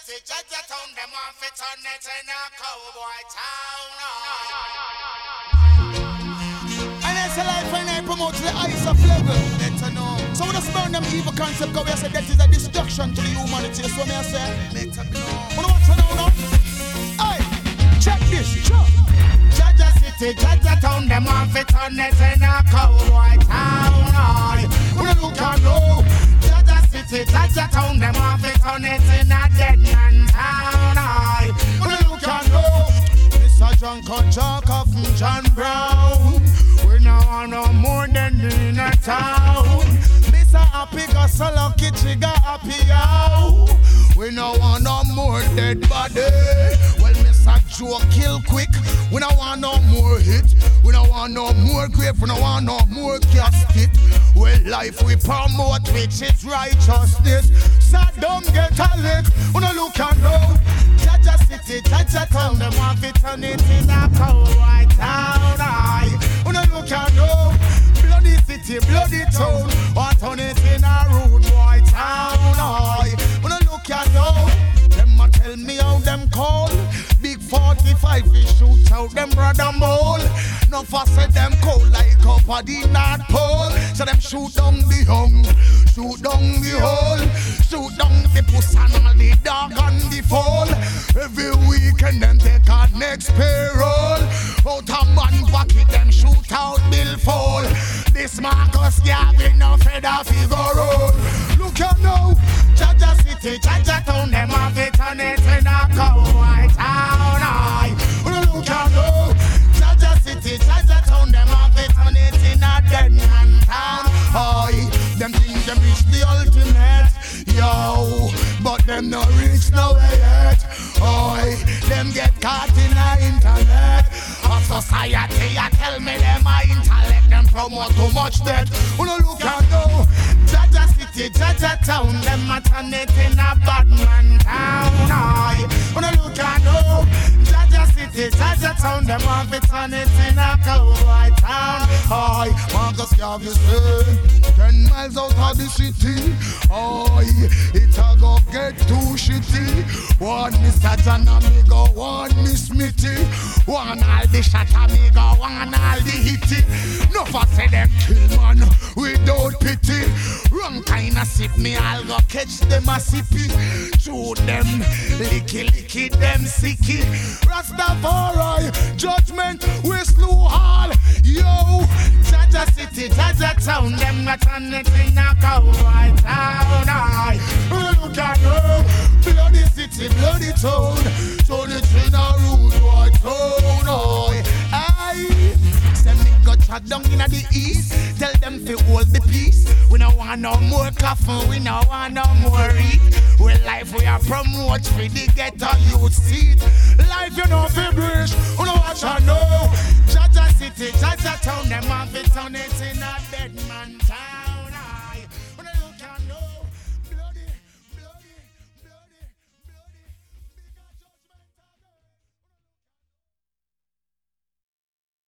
city, Jaja town, them want fit on it in a cowboy town. And it's a life and I promote the ice of level. Better know. So we just burn them evil concept because we say that is a destruction to the humanity. So me I say, better know. Wanna watch it now? Hey, check this, check. Jaja city, Jaja town, them want fit on it in a cowboy town. Wanna look and know. Jaja city, Jaja town, them want fit on it in a dead man town. Wanna look and know. Mr. John Conchaka from John Brown. We no want no more than in a town. Mr. Happy got so lucky, trigger happy out. We no want no more dead body. Well, Mr. Joe kill quick. We no want no more hit. We no want no more grave. We no want no more casket. Well, life we promote, which is righteousness. Saddam get a lick. We no look and know. Jaja city, Jaja town, them want fit on it in a cowboy town. We no look and know. Bloody city, bloody town, want on it in a rude boy town. We no look and know. Them a tell me how them call. Big 45 we shoot out them brother mole. No fuss at them cold like up at the North Pole. So them shoot down the hung, shoot down the hole, shoot down the puss and all the dog and the fall. Every weekend them take a next payroll. Out a man pocket them shoot out bill fall. This Marcus Gavin no feather figure roll. Look at now, Jaja city, Jaja town, them want fit on it in a cowboy town. look at now. Jaja city, Jaja town, them want fit on it in a dead man town. Them think them reach the ultimate, yo, but them no reach nowhere yet. Them get caught in the internet. A society, I tell me them a intellect, them promote too much debt. Look at now. Jaja city, Jaja town, them a turn it in a bad man town. Look at now. Jaja city, Jaja town, them want fit on it in a cowboy town. Marcus Garvey say 10 miles out of the city. It a go get too shitty. One Mr. John amigo, one Miss Mitty. One all the shot amigo, one all the hitty. No for say them kill man without pity. Wrong kind of sip me, I'll go catch them a sippy. Shoot them, licky them sicky. Rastafari, judgment, we slew all. Yo, Jaja city, Jaja town, them not turn it in a cowboy town. Look at them, bloody city, bloody town. Turn it in a rude boy town. Send me got shot down in the east. Tell them to hold the peace. We don't want no more coffin, we don't want no more eat. Well, life we are promote for the ghetto youth seat. Life you know fi bridge, you know what I know. Jaja city, Jaja town, them want fit on it in a dead man town.